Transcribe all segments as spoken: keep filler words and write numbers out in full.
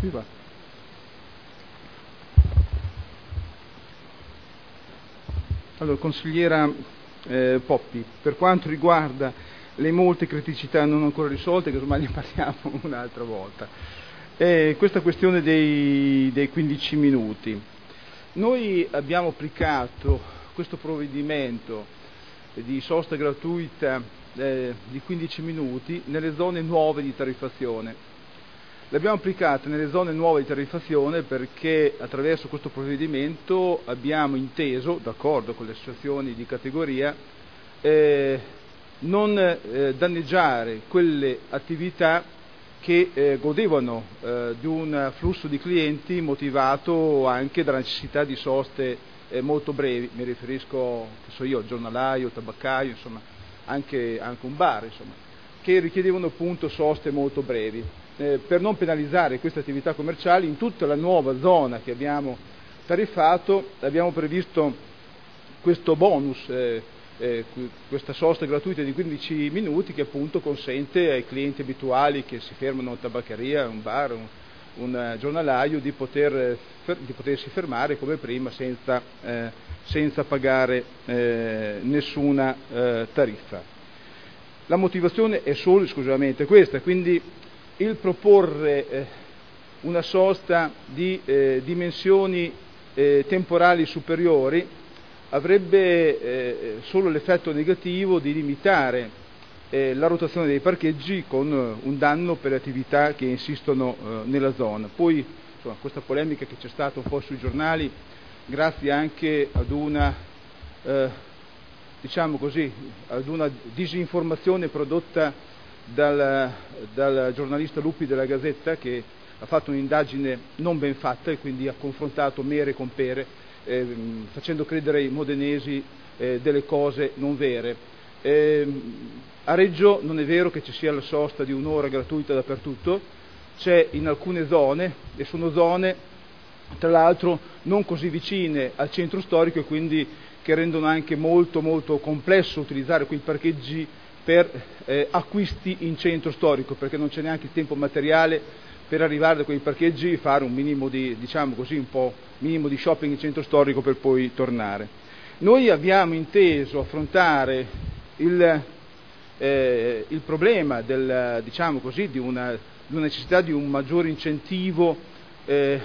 qui va. Allora, consigliera eh, Poppi, per quanto riguarda le molte criticità non ancora risolte, che ormai ne parliamo un'altra volta, eh, questa questione dei, dei quindici minuti. Noi abbiamo applicato questo provvedimento di sosta gratuita eh, di quindici minuti nelle zone nuove di tariffazione. L'abbiamo applicata nelle zone nuove di tariffazione perché attraverso questo provvedimento abbiamo inteso, d'accordo con le associazioni di categoria, eh, non eh, danneggiare quelle attività che eh, godevano eh, di un flusso di clienti motivato anche dalla necessità di soste eh, molto brevi. Mi riferisco, che so io, al giornalaio, tabaccaio, insomma, anche, anche un bar, insomma, che richiedevano appunto soste molto brevi. Eh, per non penalizzare queste attività commerciali, in tutta la nuova zona che abbiamo tariffato abbiamo previsto questo bonus, eh, eh, questa sosta gratuita di quindici minuti che appunto consente ai clienti abituali che si fermano in tabaccheria, un bar, un, un giornalaio di, poter, di potersi fermare come prima senza, eh, senza pagare eh, nessuna eh, tariffa. La motivazione è solo e esclusivamente questa, quindi il proporre eh, una sosta di eh, dimensioni eh, temporali superiori avrebbe eh, solo l'effetto negativo di limitare eh, la rotazione dei parcheggi con eh, un danno per le attività che insistono eh, nella zona. Poi insomma, questa polemica che c'è stata un po' sui giornali, grazie anche ad una eh, diciamo così, ad una disinformazione prodotta Dal, dal giornalista Lupi della Gazzetta, che ha fatto un'indagine non ben fatta e quindi ha confrontato mere con pere, eh, facendo credere ai modenesi eh, delle cose non vere. Eh, a Reggio non è vero che ci sia la sosta di un'ora gratuita dappertutto, c'è in alcune zone, e sono zone tra l'altro non così vicine al centro storico e quindi che rendono anche molto molto complesso utilizzare quei parcheggi per eh, acquisti in centro storico, perché non c'è neanche il tempo materiale per arrivare da quei parcheggi e fare un minimo di, diciamo così, un po' minimo di shopping in centro storico per poi tornare. Noi abbiamo inteso affrontare il, eh, il problema del, diciamo così, di una, di una necessità di un maggiore incentivo eh,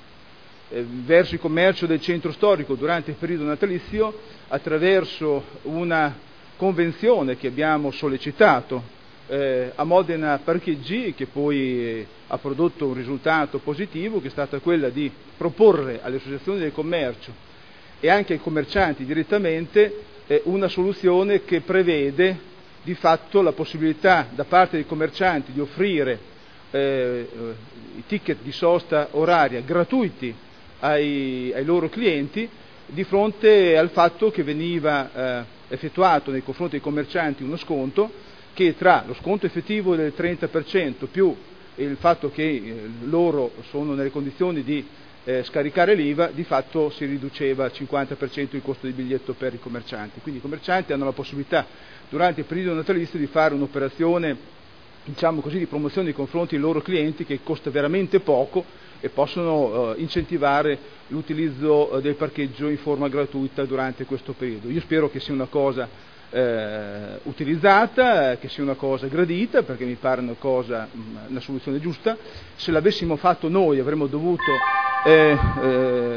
eh, verso il commercio del centro storico durante il periodo natalizio attraverso una convenzione che abbiamo sollecitato eh, a Modena Parcheggi, che poi eh, ha prodotto un risultato positivo, che è stata quella di proporre alle associazioni del commercio e anche ai commercianti direttamente eh, una soluzione che prevede di fatto la possibilità da parte dei commercianti di offrire eh, i ticket di sosta oraria gratuiti ai, ai loro clienti, di fronte al fatto che veniva eh, effettuato nei confronti dei commercianti uno sconto che, tra lo sconto effettivo del trenta per cento più il fatto che eh, loro sono nelle condizioni di eh, scaricare l'I V A, di fatto si riduceva al cinquanta per cento il costo del biglietto per i commercianti. Quindi i commercianti hanno la possibilità durante il periodo natalizio di fare un'operazione, diciamo così, di promozione nei confronti dei loro clienti che costa veramente poco e possono uh, incentivare l'utilizzo uh, del parcheggio in forma gratuita durante questo periodo. Io spero che sia una cosa eh, utilizzata, che sia una cosa gradita, perché mi pare una cosa, una soluzione giusta. Se l'avessimo fatto noi avremmo dovuto eh, eh,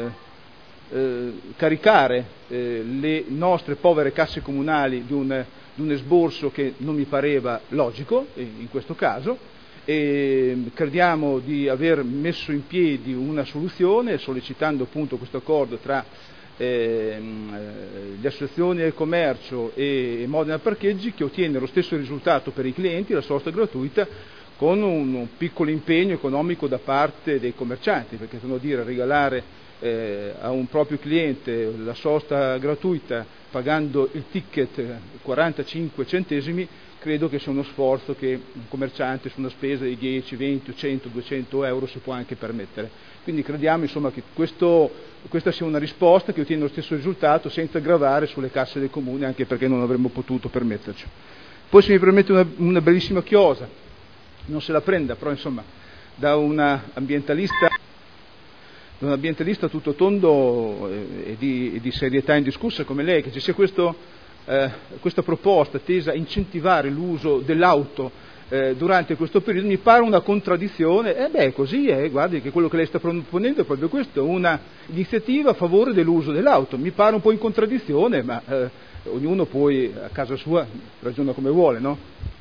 eh, caricare eh, le nostre povere casse comunali di un, di un esborso che non mi pareva logico eh, in questo caso. E crediamo di aver messo in piedi una soluzione sollecitando appunto questo accordo tra eh, le associazioni del commercio e Modena Parcheggi, che ottiene lo stesso risultato per i clienti, la sosta gratuita, con un, un piccolo impegno economico da parte dei commercianti, perché sono dire regalare eh, a un proprio cliente la sosta gratuita pagando il ticket quarantacinque centesimi, credo che sia uno sforzo che un commerciante su una spesa di dieci, venti, cento, duecento euro si può anche permettere. Quindi crediamo insomma che questo, questa sia una risposta che ottiene lo stesso risultato senza gravare sulle casse del comune, anche perché non avremmo potuto permetterci. Poi, se mi permette, una, una brevissima chiosa, non se la prenda, però insomma da un ambientalista, da un ambientalista tutto tondo e di, e di serietà indiscussa come lei, che ci sia questo, eh, questa proposta tesa a incentivare l'uso dell'auto eh, durante questo periodo, mi pare una contraddizione. E eh beh, così è, guardi che quello che lei sta proponendo è proprio questo, una iniziativa a favore dell'uso dell'auto. Mi pare un po' in contraddizione, ma eh, ognuno poi a casa sua ragiona come vuole, no?